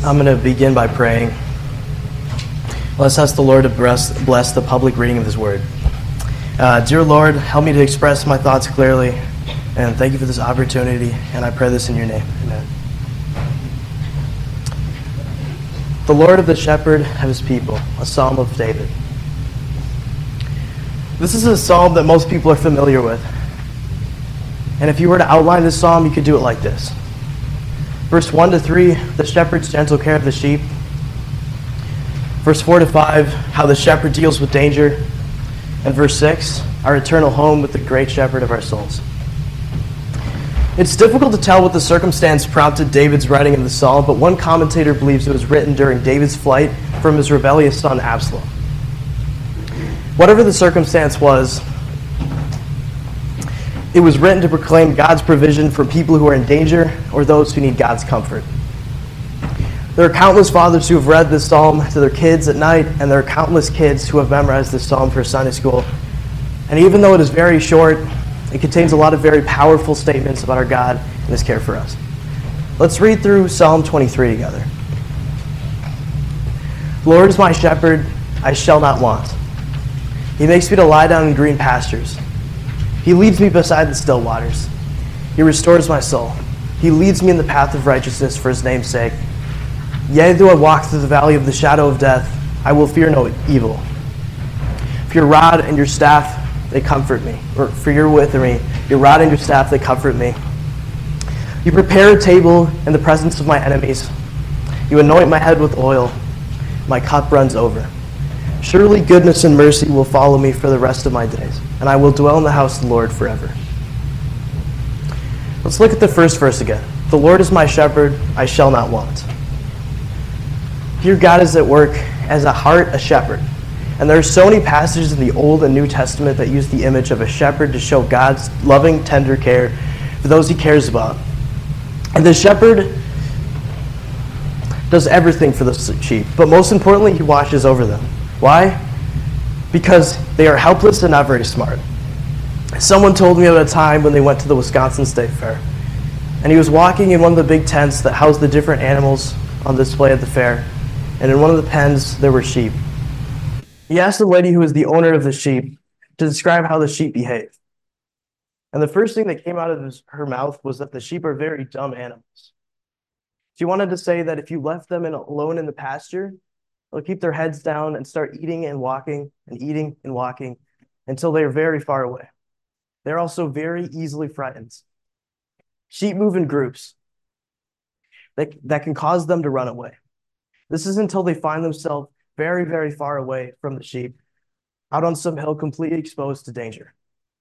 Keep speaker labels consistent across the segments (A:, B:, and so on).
A: I'm going to begin by praying. Let's ask the Lord to bless the public reading of His Word. Dear Lord, help me to express my thoughts clearly, and thank you for this opportunity, and I pray this in your name. Amen. The Lord of the shepherd of his people, a psalm of David. This is a psalm that most people are familiar with. And if you were to outline this psalm, you could do it like this. Verse 1 to 3, the shepherd's gentle care of the sheep. Verse 4 to 5, how the shepherd deals with danger. And verse 6, our eternal home with the great shepherd of our souls. It's difficult to tell what the circumstance prompted David's writing of the psalm, but one commentator believes it was written during David's flight from his rebellious son Absalom. Whatever the circumstance was, it was written to proclaim God's provision for people who are in danger or those who need God's comfort. There are countless fathers who have read this psalm to their kids at night, and there are countless kids who have memorized this psalm for Sunday school. And even though it is very short, it contains a lot of very powerful statements about our God and His care for us. Let's read through Psalm 23 together. The Lord is my shepherd, I shall not want. He makes me to lie down in green pastures. He leads me beside the still waters. He restores my soul. He leads me in the path of righteousness for His name's sake. Yea, though I walk through the valley of the shadow of death, I will fear no evil. For your rod and your staff, they comfort me. Or for you're with me, your rod and your staff, they comfort me. You prepare a table in the presence of my enemies. You anoint my head with oil. My cup runs over. Surely goodness and mercy will follow me for the rest of my days, and I will dwell in the house of the Lord forever. Let's look at the first verse again. The Lord is my shepherd, I shall not want. Here God is at work as a shepherd. And there are so many passages in the Old and New Testament that use the image of a shepherd to show God's loving, tender care for those He cares about. And the shepherd does everything for the sheep, but most importantly, He watches over them. Why? Because they are helpless and not very smart. Someone told me about a time when they went to the Wisconsin State Fair, and he was walking in one of the big tents that housed the different animals on display at the fair, and in one of the pens there were sheep. He asked the lady who was the owner of the sheep to describe how the sheep behave. And the first thing that came out of her mouth was that the sheep are very dumb animals. She wanted to say that if you left them alone in the pasture, they'll keep their heads down and start eating and walking until they are very far away. They're also very easily frightened. Sheep move in groups that can cause them to run away. This is until they find themselves very, very far away from the sheep, out on some hill completely exposed to danger.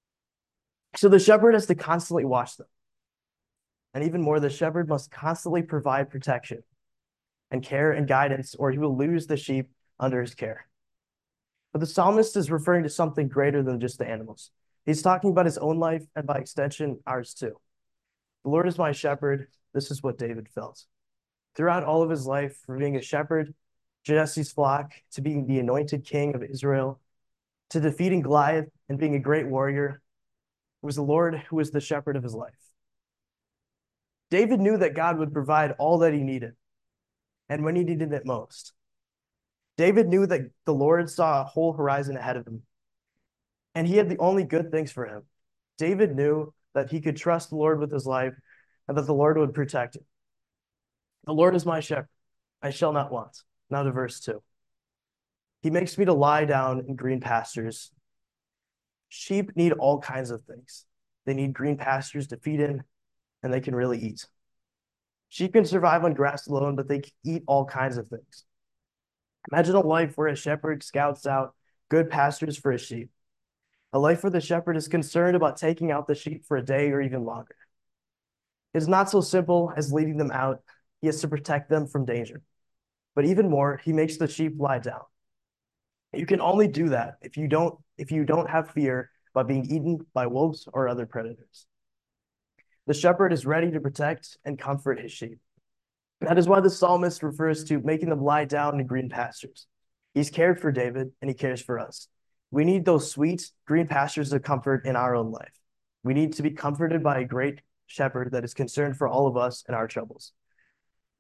A: So the shepherd has to constantly watch them. And even more, the shepherd must constantly provide protection and care and guidance, or he will lose the sheep under his care. But the psalmist is referring to something greater than just the animals. He's talking about his own life and by extension, ours too. The Lord is my shepherd. This is what David felt. Throughout all of his life, from being a shepherd, Jesse's flock, to being the anointed king of Israel, to defeating Goliath and being a great warrior, it was the Lord who was the shepherd of his life. David knew that God would provide all that he needed, and when he needed it most. David knew that the Lord saw a whole horizon ahead of him, and he had the only good things for him. David knew that he could trust the Lord with his life and that the Lord would protect him. The Lord is my shepherd, I shall not want. Now to verse 2. He makes me to lie down in green pastures. Sheep need all kinds of things. They need green pastures to feed in, and they can really eat. Sheep can survive on grass alone, but they can eat all kinds of things. Imagine a life where a shepherd scouts out good pastures for his sheep. A life where the shepherd is concerned about taking out the sheep for a day or even longer. It's not so simple as leading them out. He has to protect them from danger. But even more, he makes the sheep lie down. You can only do that if you don't have fear about being eaten by wolves or other predators. The shepherd is ready to protect and comfort his sheep. That is why the psalmist refers to making them lie down in green pastures. He's cared for David, and he cares for us. We need those sweet green pastures of comfort in our own life. We need to be comforted by a great shepherd that is concerned for all of us and our troubles.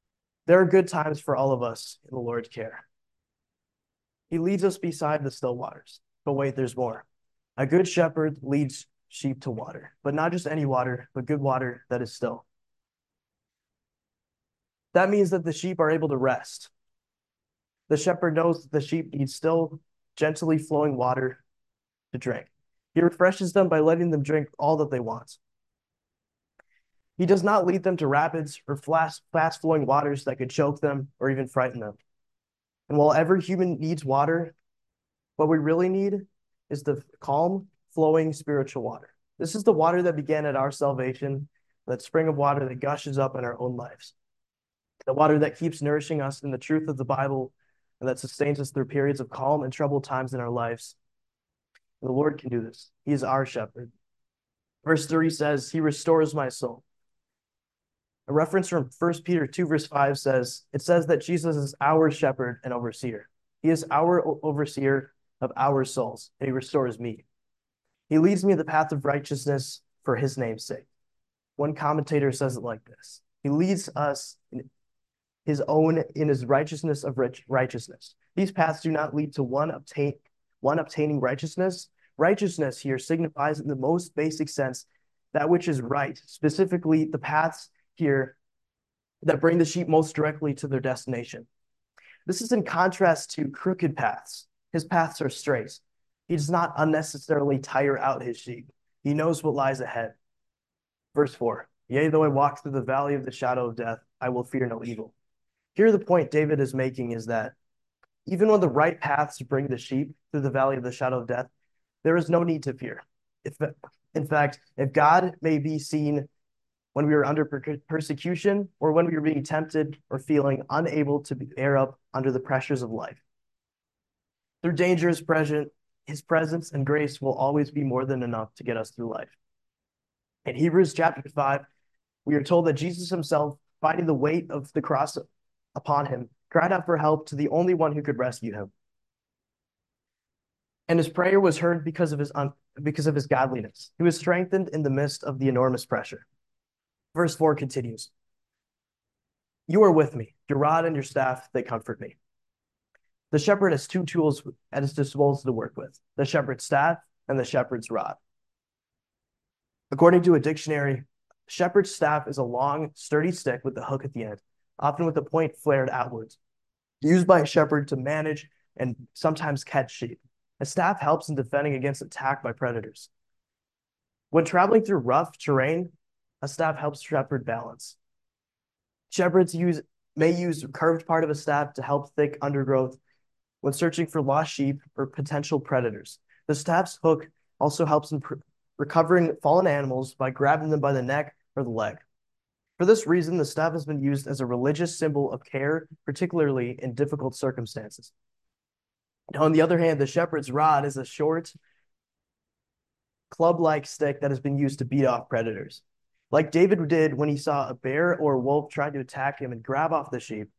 A: There are good times for all of us in the Lord's care. He leads us beside the still waters. But wait, there's more. A good shepherd leads sheep to water, but not just any water, but good water that is still. That means that the sheep are able to rest. The shepherd knows that the sheep need still, gently flowing water to drink. He refreshes them by letting them drink all that they want. He does not lead them to rapids or fast-flowing waters that could choke them or even frighten them. And while every human needs water, what we really need is the calm, flowing spiritual water. This is the water that began at our salvation, that spring of water that gushes up in our own lives. The water that keeps nourishing us in the truth of the Bible and that sustains us through periods of calm and troubled times in our lives. The Lord can do this. He is our shepherd. Verse 3 says, He restores my soul. A reference from 1 Peter 2, verse 5 says, it says that Jesus is our shepherd and overseer. He is our overseer of our souls, and he restores me. He leads me in the path of righteousness for his name's sake. One commentator says it like this. He leads us in his righteousness of righteousness. These paths do not lead to one obtaining righteousness. Righteousness here signifies in the most basic sense that which is right, specifically the paths here that bring the sheep most directly to their destination. This is in contrast to crooked paths. His paths are straight. He does not unnecessarily tire out his sheep. He knows what lies ahead. Verse 4, Yea, though I walk through the valley of the shadow of death, I will fear no evil. Here the point David is making is that even when the right paths bring the sheep through the valley of the shadow of death, there is no need to fear. In fact, if God may be seen when we are under persecution or when we are being tempted or feeling unable to bear up under the pressures of life, through danger is present, his presence and grace will always be more than enough to get us through life. In Hebrews chapter 5, we are told that Jesus himself, finding the weight of the cross upon him, cried out for help to the only one who could rescue him. And his prayer was heard because of his godliness. He was strengthened in the midst of the enormous pressure. Verse 4 continues, You are with me, your rod and your staff, they comfort me. The shepherd has two tools at his disposal to work with, the shepherd's staff and the shepherd's rod. According to a dictionary, shepherd's staff is a long, sturdy stick with a hook at the end, often with the point flared outwards, used by a shepherd to manage and sometimes catch sheep. A staff helps in defending against attack by predators. When traveling through rough terrain, a staff helps shepherd balance. Shepherds may use a curved part of a staff to help thick undergrowth when searching for lost sheep or potential predators. The staff's hook also helps in recovering fallen animals by grabbing them by the neck or the leg. For this reason, the staff has been used as a religious symbol of care, particularly in difficult circumstances. Now, on the other hand, the shepherd's rod is a short, club-like stick that has been used to beat off predators. Like David did when he saw a bear or a wolf trying to attack him and grab off the sheep.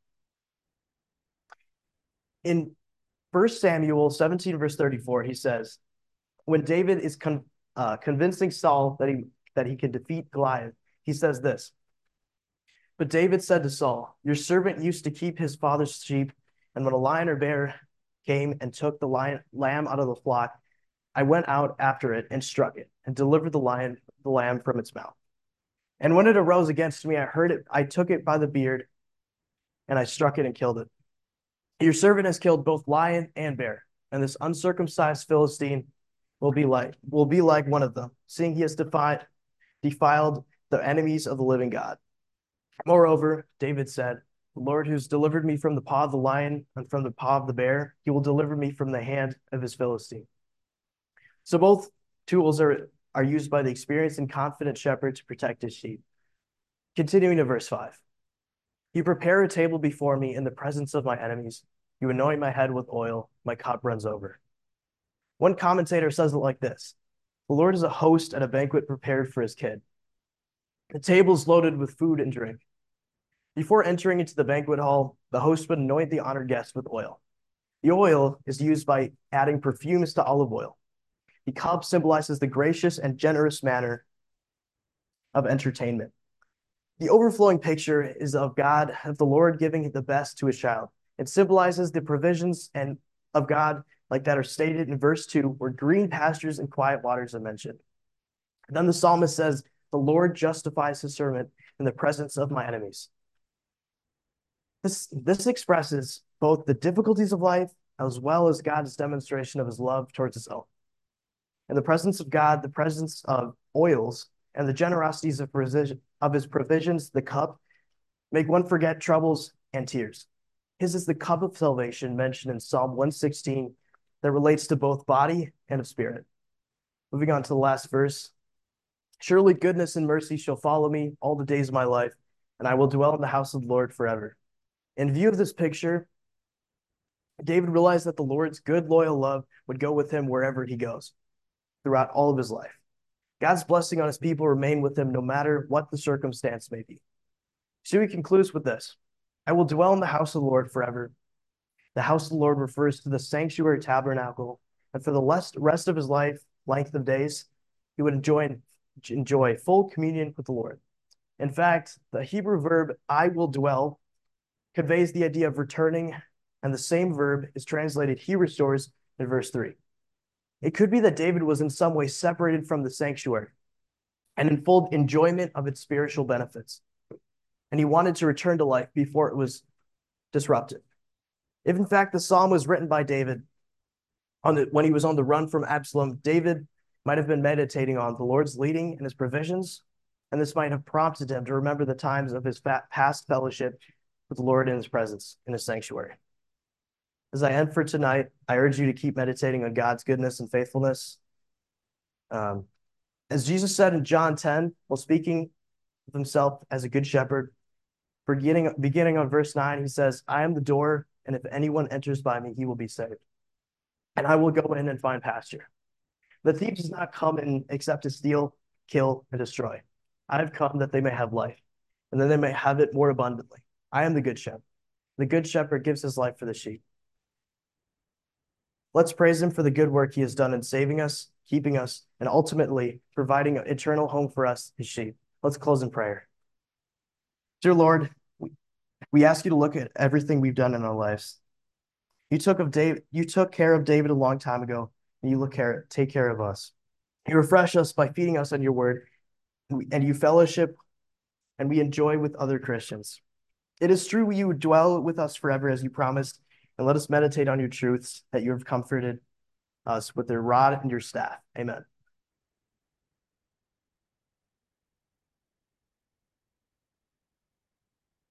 A: In 1 Samuel 17, verse 34, he says, when David is convincing Saul that he can defeat Goliath, he says this, But David said to Saul, Your servant used to keep his father's sheep, and when a lion or bear came and took the lamb out of the flock, I went out after it and struck it, and delivered the lamb from its mouth. And when it arose against me, I took it by the beard, and I struck it and killed it. Your servant has killed both lion and bear, and this uncircumcised Philistine will be like one of them, seeing he has defiled the enemies of the living God. Moreover, David said, The Lord who's delivered me from the paw of the lion and from the paw of the bear, he will deliver me from the hand of his Philistine. So both tools are used by the experienced and confident shepherd to protect his sheep. Continuing to verse 5. You prepare a table before me in the presence of my enemies. You anoint my head with oil. My cup runs over. One commentator says it like this. The Lord is a host at a banquet prepared for his kid. The table is loaded with food and drink. Before entering into the banquet hall, the host would anoint the honored guest with oil. The oil is used by adding perfumes to olive oil. The cup symbolizes the gracious and generous manner of entertainment. The overflowing picture is of God, of the Lord giving the best to his child. It symbolizes the provisions and of God, like that are stated in verse 2, where green pastures and quiet waters are mentioned. And then the psalmist says, the Lord justifies his servant in the presence of my enemies. This expresses both the difficulties of life as well as God's demonstration of his love towards his own. In the presence of God, the presence of oils, and the generosities of his provisions, the cup, make one forget troubles and tears. His is the cup of salvation mentioned in Psalm 116 that relates to both body and of spirit. Moving on to the last verse. Surely goodness and mercy shall follow me all the days of my life, and I will dwell in the house of the Lord forever. In view of this picture, David realized that the Lord's good, loyal love would go with him wherever he goes throughout all of his life. God's blessing on his people remain with him no matter what the circumstance may be. So he concludes with this: I will dwell in the house of the Lord forever. The house of the Lord refers to the sanctuary tabernacle, and for the rest of his life, length of days, he would enjoy full communion with the Lord. In fact, the Hebrew verb I will dwell conveys the idea of returning, and the same verb is translated he restores in verse 3. It could be that David was in some way separated from the sanctuary and in full enjoyment of its spiritual benefits, and he wanted to return to life before it was disrupted. If in fact the psalm was written by David when he was on the run from Absalom, David might have been meditating on the Lord's leading and his provisions, and this might have prompted him to remember the times of his past fellowship with the Lord in his presence in his sanctuary. As I end for tonight, I urge you to keep meditating on God's goodness and faithfulness. As Jesus said in John 10, while speaking of himself as a good shepherd, beginning on verse 9, he says, I am the door, and if anyone enters by me, he will be saved. And I will go in and find pasture. The thief does not come in except to steal, kill, and destroy. I have come that they may have life, and that they may have it more abundantly. I am the good shepherd. The good shepherd gives his life for the sheep. Let's praise him for the good work he has done in saving us, keeping us, and ultimately providing an eternal home for us, his sheep. Let's close in prayer. Dear Lord, we ask you to look at everything we've done in our lives. You took care of David a long time ago, and you take care of us. You refresh us by feeding us on your word, and you fellowship and we enjoy with other Christians. It is true you would dwell with us forever as you promised, and let us meditate on your truths that you have comforted us with your rod and your staff. Amen.